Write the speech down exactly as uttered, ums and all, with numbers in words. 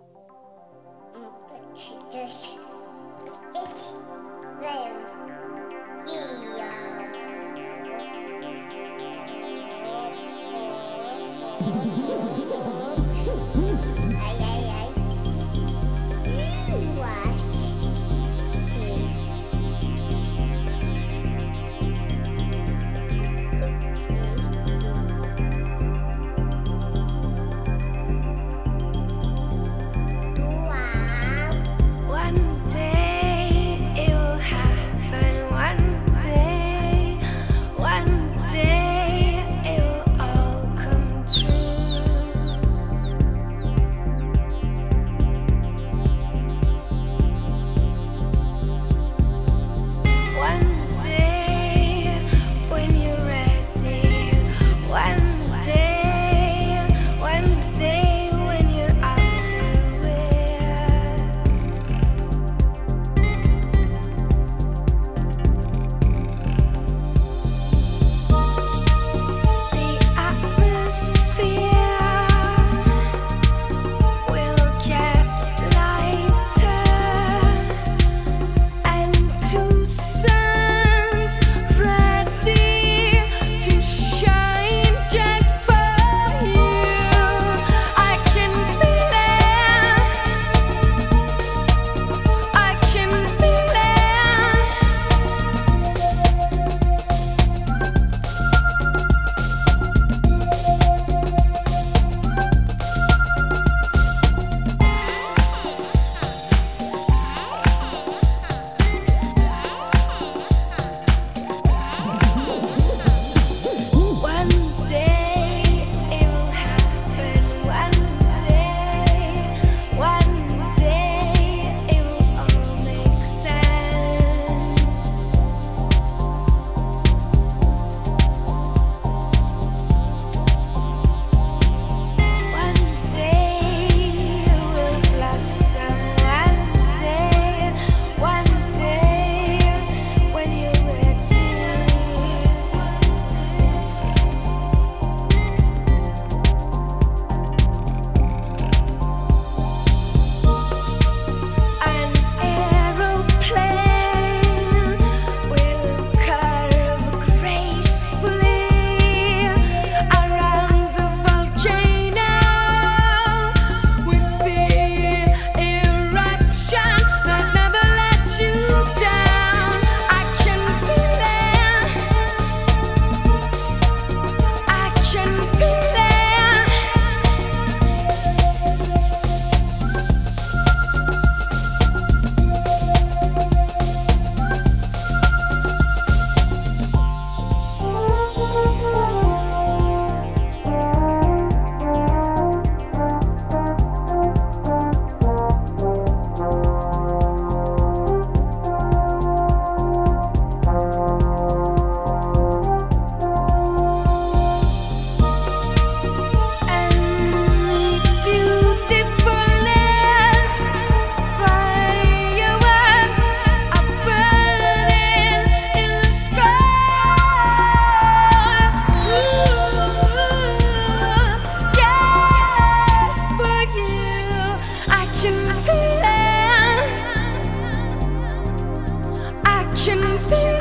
Just it's there. Ay, ay, ay. What? One day it will happen. One day, one day it will all come true. One day when you're ready. One day, one day when you're up to it. The atmosphere will get lighter, and two suns ready to shine just for you. I can feel it. I can feel it. One day it will happen. One day, one day it will all make sense. One day it will blossom. One day, one day when you're ready. An aeroplane will curve gracefully around the volcano with the eruption that never lets you down. I can feel it. I can feel it. And beautifulness, fireworks are burning in the sky. Ooh, just for you, I can feel it. I can feel